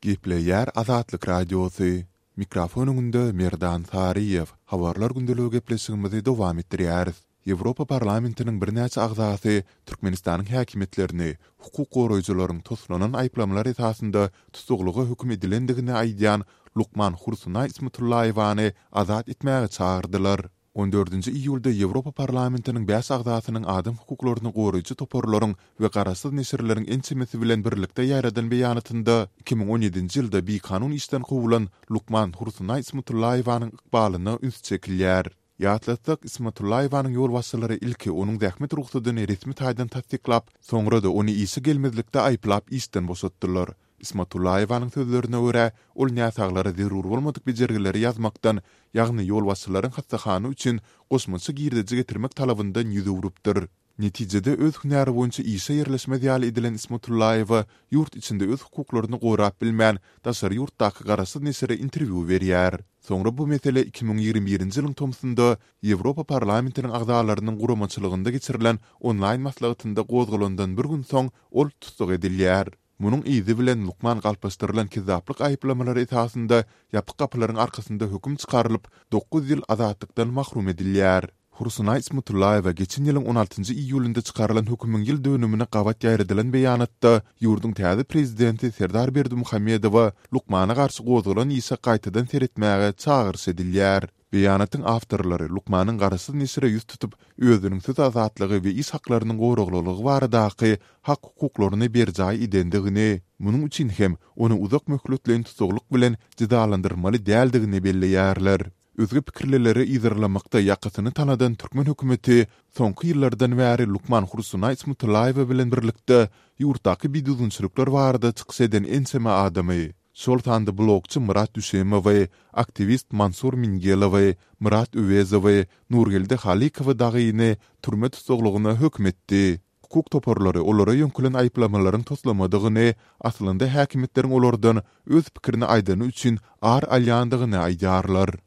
Gepleyer Azatlyk Radiosu. Mikrofonunda Merdan Tariyev. Habarlar gündəlügi gepleşigimizi dowam etdirýäris. Ýewropa parlamentiniň bir näçe agzasy Türkmenistanyň häkimetlerini hukuk goraýjylaryň toslanan aýplamlary esasında tutuklugy hüküm edilendigini aýdýan Lukman Hursunay Ismatullaýewany azat etmäge çağırdylar. 14-nji iýulda Ýewropa parlamentiniň bäş agzasynyň adam hukuklaryny goraýjy toporlaryň we garasyz neşirleriň ençemesi bilen birlikde ýaradan beýanatynda 2017-nji ýylda bir kanun işden gowylan Lukman Hursunay Ismatullaýewanyň ykbalyny üns çekilýär. Ýatlatsak Ismatullaýewanyň ýolbaşçylary ilki onuň zähmet ruhsatyny resmi taýdan tasdiklap, soňra da ony işe gelmezlikde aýplap işden boşatdylar. Ismatullaýewanyň sözlerine görä, ol näsaglary zerur bolmadyk bejergileri ýazmakdan, ýagny ýolbaşçylaryň hassahany üçin gosmaçy girdici getirmek talabyndan ýüze urupdyr. Netijede öz hünäri boýunça işe ýerleşme diýaly edilen Ismatullaýewa ýurt içinde öz hukuklaryny gorap bilmän daşary ýurtdaky garasyz nesire interwiu berýär. Soňra bu mesele 2021-nji ýylyň tomsunda Ýewropa parlamentiniň agzalarynyň guramaçylygynda geçirilen onlaýn maslahatynda gozgalandan bir gün soň ol tutsak edilýär. Munyň izi bilen Lukman galpaşdyrylan kezaplyk aýplamalary esasında ýapyk gapylaryň arkasynda höküm çykarylyp 9 ýyl azatlykdan mahrum edilýär. Hursunay Ismatullaýewa geçen ýylyň 16-njy iýulynda çykarylan hökümüň ýyl dönümine gabat ýaýrydylan beýanatda ýurdun täze prezidenti Serdar Berdimuhammedowa Lukmana garşy gozgalan işe gaýtadan seretmäge çağırş edilýär. Beýanatyň awtorlary Lukmanyň garasyz nesire ýüz tutup özüniň söz azatlygy we iş haklarynyň goraglygy baradaky hak hukuklaryny berjaý edendigini, munyň üçin hem ony uzak möhletlen tutuklyk bilen jidalandyrmaly däldigini belleýärler. Özge pikirleri izarlamakda ýakasyny tanadan Türkmen hökümeti soňky ýyllardan bäri Lukman Hursunay Ismatullaýewa bilen birlikde ýurtdaky biduzunçylyklar barada çykyş eden enseme adamy. Şol tanda blogçy Murat Düşemow, aktivist Mansur Mingelow, Murat Öwezow, Nurgelde Halikow dagyny türme tutuklugyna hökmetdi. Hukuk toporlary olara ýönkülen aýplamalaryň toslamadygyny, aslynda häkimetleriň olardan öz pikirini aýdany üçin ar alýandygyny aýdýarlar.